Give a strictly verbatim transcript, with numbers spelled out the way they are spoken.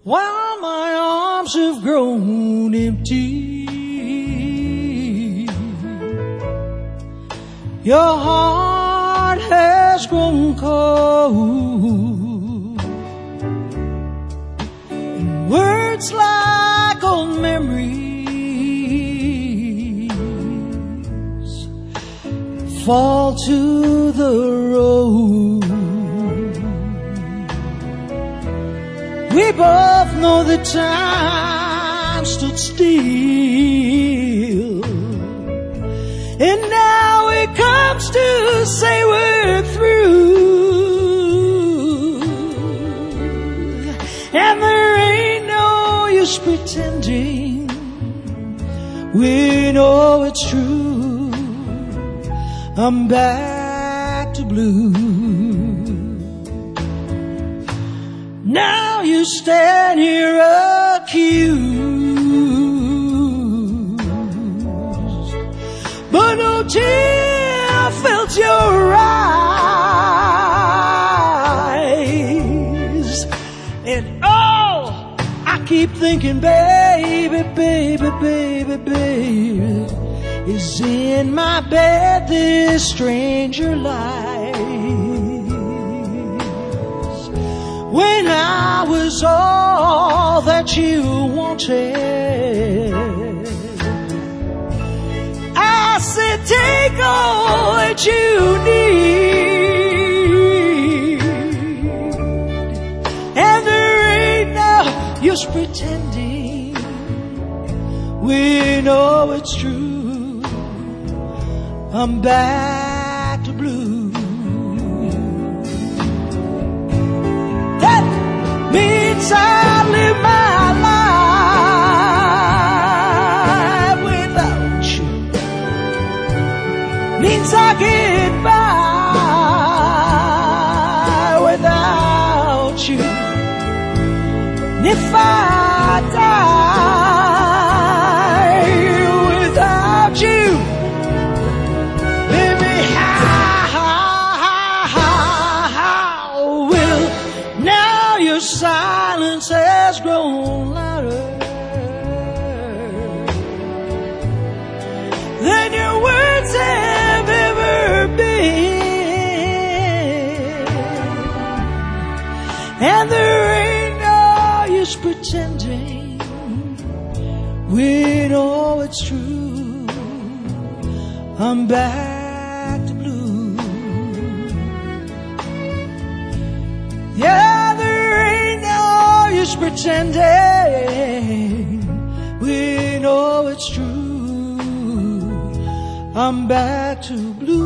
while my arms have grown empty. Your heart has grown cold, and words like old memories fall to the road. We both know that time stood still, and now it comes to say we're through. And there ain't no use pretending, we know it's true. I'm back to blue. Now you stand here accused, but no tear filled your eyes. And oh, I keep thinking, baby, baby, baby, baby, is in my bed this stranger lies. When I was all that you wanted, I said, take all that you need. And there ain't no use pretending, we know it's true. I'm back to blue. That means I live my life without you. Means I get by without you. And if I die without you, baby, how, how, how will now your silence has grown louder than your words have ever been. And there ain't no use pretending, we know it's true. I'm back to blue. Yeah, there ain't no use pretending, we know it's true. I'm back to blue.